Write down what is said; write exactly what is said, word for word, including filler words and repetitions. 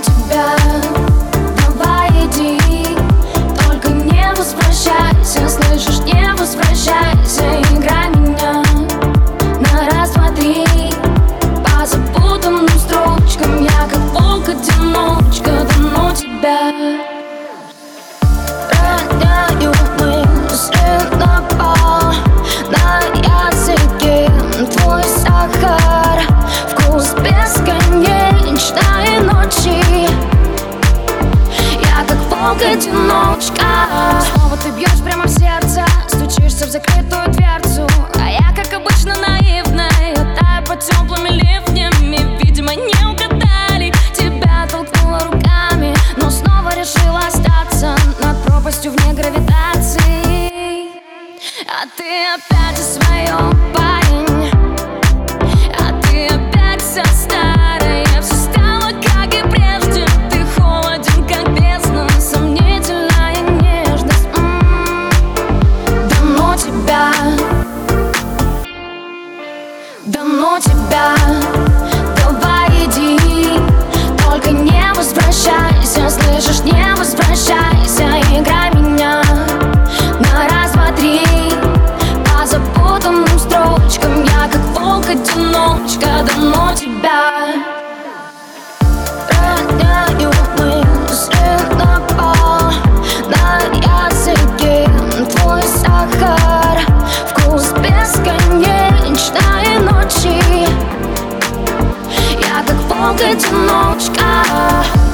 тебя, давай иди, только не возвращайся, слышишь, не возвращайся. Играй меня на раз, два, три, по запутанным строчкам. Я как волк-одиночка, да ну тебя. Роняю мысли на пол, на языке твой сахар, вкус бесконечной ночи. Я как волк-одиночка. Снова ты бьешь прямо в сердце, стучишься в закрытую дверцу, а я, как обычно, наивная, таю под теплыми ливнями. Видимо, не угадали, тебя толкнула руками, но снова решила остаться над пропастью вне гравитации. А ты опять о своем, парень, а ты опять вся старая. Все стало, как и прежде, ты холоден, как бездна, сомнительная нежность. М-м-м. Да ну тебя, да ну тебя, давай иди, только не возвращайся, слышишь, не возвращайся. Играй меня на раз, два, три, по запутанным строчкам. Я как волк-одиночка, да ну тебя. Роняю мысли на пол, на языке твой сахар, вкус бесконечной ночи. Я как волк-одиночка.